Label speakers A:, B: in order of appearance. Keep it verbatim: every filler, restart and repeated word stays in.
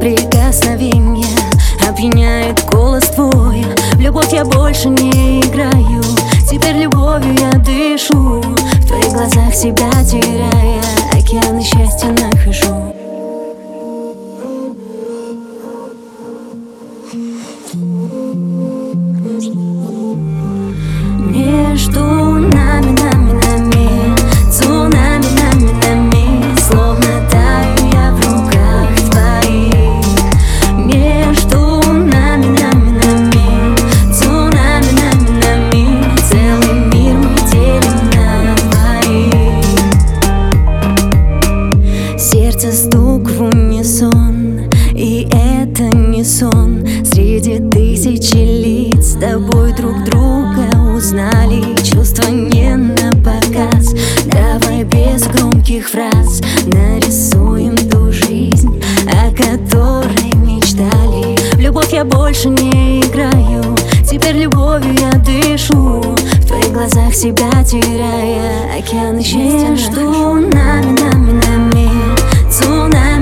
A: прикосновения, опьяняет голос твой. В любовь я больше не играю, теперь любовью я дышу. В твоих глазах себя теряя, океаны счастья нахожу. Между нами, нами, нами, цунами, нами, нами, словно таю я в руках твоих. Между нами, нами, нами, цунами, нами, нами, целый мир мы делим на двоих. Сердце стук в унисон, и это не сон. Среди тысячи лиц с тобой друг друга узнали. Чувства не на показ, давай без громких фраз нарисуем ту жизнь, о которой мечтали. В любовь я больше не играю, теперь любовью я дышу. В твоих глазах себя теряя, океаны счастья между нами, нами, нами, цунами.